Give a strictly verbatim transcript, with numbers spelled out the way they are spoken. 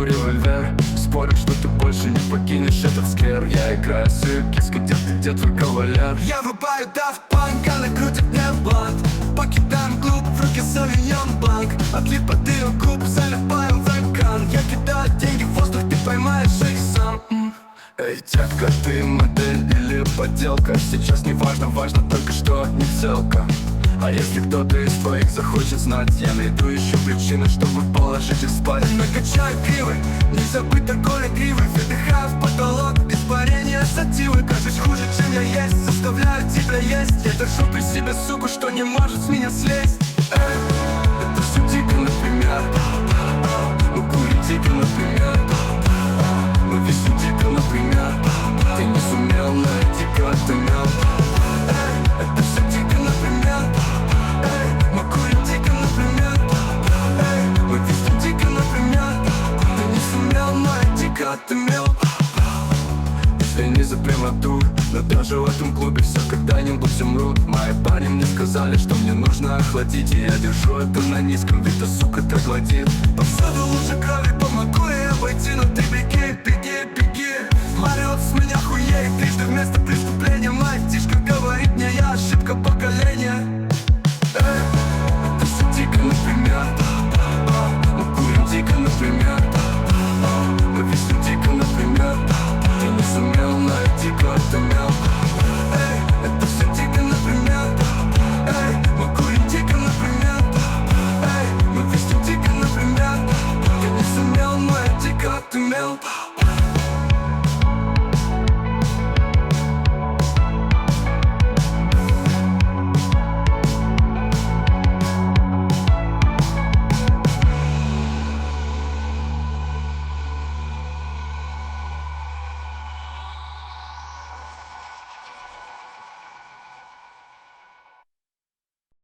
револьвер. Спорю, что ты больше не покинешь этот сквер. Я играю сюркис, где ты, где твой кавалер? Я врубаю Daft Punk, она крутит мне блант. Покидаем клуб, в руке Sauvignon Blanc. Отлит под ее губ, заливаем вулкан. Я кидаю деньги в воздух, ты поймаешь их сам. Эй, детка, ты модель или подделка? Сейчас не важно, важно только что не целка. А если кто-то из твоих захочет знать, я найду еще причины, чтобы положить их спать. Накачаю гривы, не забыть торговля гривы. Выдыхаю в потолок, испарение сативы. Кажется хуже, чем я есть, заставляю тебя есть. Я держу при себе суку, что не может с меня слезть. Эй, это все дико, например. Мы курим дико, например. Мы висим дико, например. Ты не сумел, но я дико отымел. Эй, это все дико, например. Эй, мы курим дико, например. Эй, мы висим дико, например. Ты не сумел, но я дико отымел. Извини за прямоту, но даже в этом клубе все когда-нибудь умрут. Мои парни мне сказали, что мне нужно охладить, и я держу это на низком, ведь та сука троглодит. Повсюду лучше крови, помогу ей обойти, но ты беги, беги, беги. Мариот с меня хуеет трижды вместо преступления. Моя птичка говорит мне, я ошибка поколения. Эй, это все дико, например. Мы курим дико, например. Мы висим дико, например. Ты не сумел, но я дико отымел. Эй, это все дико, например. Эй, мы курим дико, например. Эй, мы висим дико, например. Ты не сумел, но я дико отымел.